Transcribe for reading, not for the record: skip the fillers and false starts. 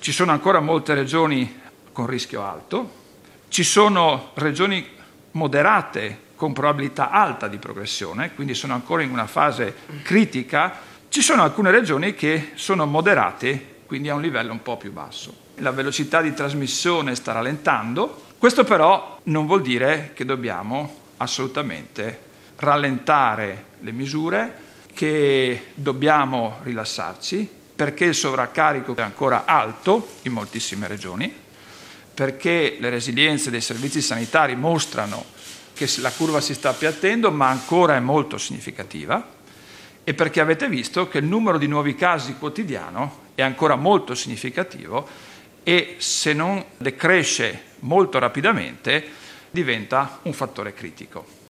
Ci sono ancora molte regioni con rischio alto, ci sono regioni moderate con probabilità alta di progressione, quindi sono ancora in una fase critica, ci sono alcune regioni che sono moderate, quindi a un livello un po' più basso. La velocità di trasmissione sta rallentando, questo però non vuol dire che dobbiamo assolutamente rallentare le misure, che dobbiamo rilassarci, perché il sovraccarico è ancora alto in moltissime regioni, perché le resilienze dei servizi sanitari mostrano che la curva si sta appiattendo, ma ancora è molto significativa, e perché avete visto che il numero di nuovi casi quotidiano è ancora molto significativo e se non decresce molto rapidamente diventa un fattore critico.